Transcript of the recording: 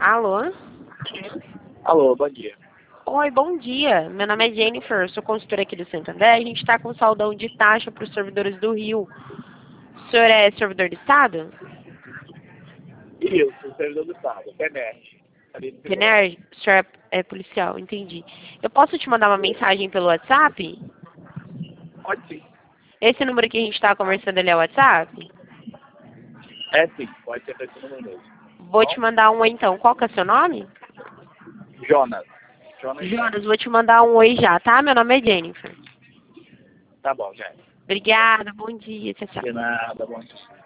Alô? Alô, bom dia. Oi, bom dia. Meu nome é Jennifer, sou consultora aqui do Santander. A gente está com saldão de taxa para os servidores do Rio. O senhor é servidor do Estado? Isso, servidor do Estado, PEMERG. PNR? O senhor é policial, entendi. Eu posso te mandar uma mensagem pelo WhatsApp? Pode sim. Esse número que a gente está conversando ali é o WhatsApp? É sim, pode ser esse número mesmo. Vou te mandar um oi então. Qual que é o seu nome? Jonas. Jonas. Jonas, vou te mandar um oi já, tá? Meu nome é Jennifer. Tá bom, gente. Obrigada, bom dia, tchau, tchau. De nada, bom dia.